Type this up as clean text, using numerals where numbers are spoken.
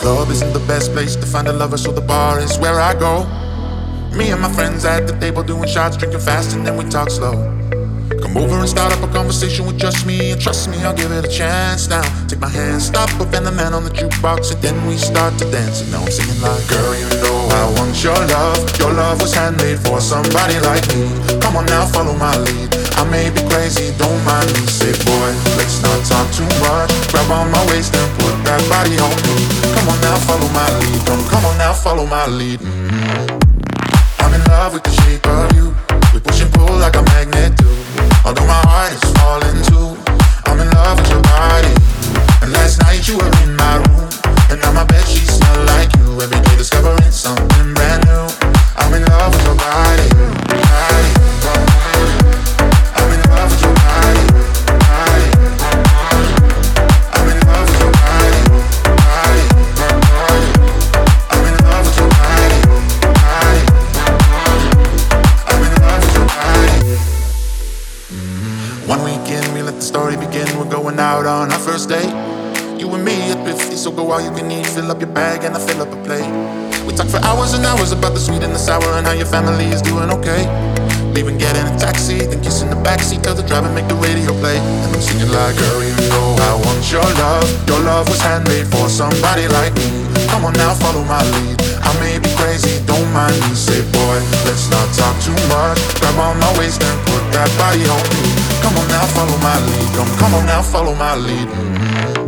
club isn't the best place to find a lover, so the bar is where I go. Me and my friends at the table doing shots, drinking fast, and then we talk slow. Come over and start up a conversation with just me, and trust me, I'll give it a chance now. Take my hand, stop up, and the man on the jukebox, and then we start to dance. And now I'm singing like, girl, you know I want your love. Your love was handmade for somebody like me. Come on now, follow my lead. I may be crazy, don't mind me. Say, boy, let's not talk too much. Grab on my waist and put that body on me. Come on now, follow my lead. Come on now, follow my lead. I'm in love with the shape of you. We push and pull like a magnet do. Although my heart is falling too, I'm in love with your body. And last night you were in my room, and now my bedsheets smell like you. Every day discovering something brand new. I'm in love with your body, body. I'm in love with your body, body. I'm in love with your body, body. I'm in love with your body, body. I'm in love with your body. One weekend, we let the story begin. We're going out on our first date. You and me at 50, so go all you can eat. Fill up your bag and I fill up a plate. We talk for hours and hours about the sweet and the sour, and how your family is doing okay. Leaving, getting a taxi, then kissing the backseat. Tell the driver, make the radio play. And I'm singing like, girl, you know I want your love. Your love was handmade for somebody like me. Come on now, follow my lead. I may be crazy, don't mind me. Say, boy, let's not talk too much. Grab on my waist and put that body on me. Come on now, follow my lead. Come on now, follow my lead.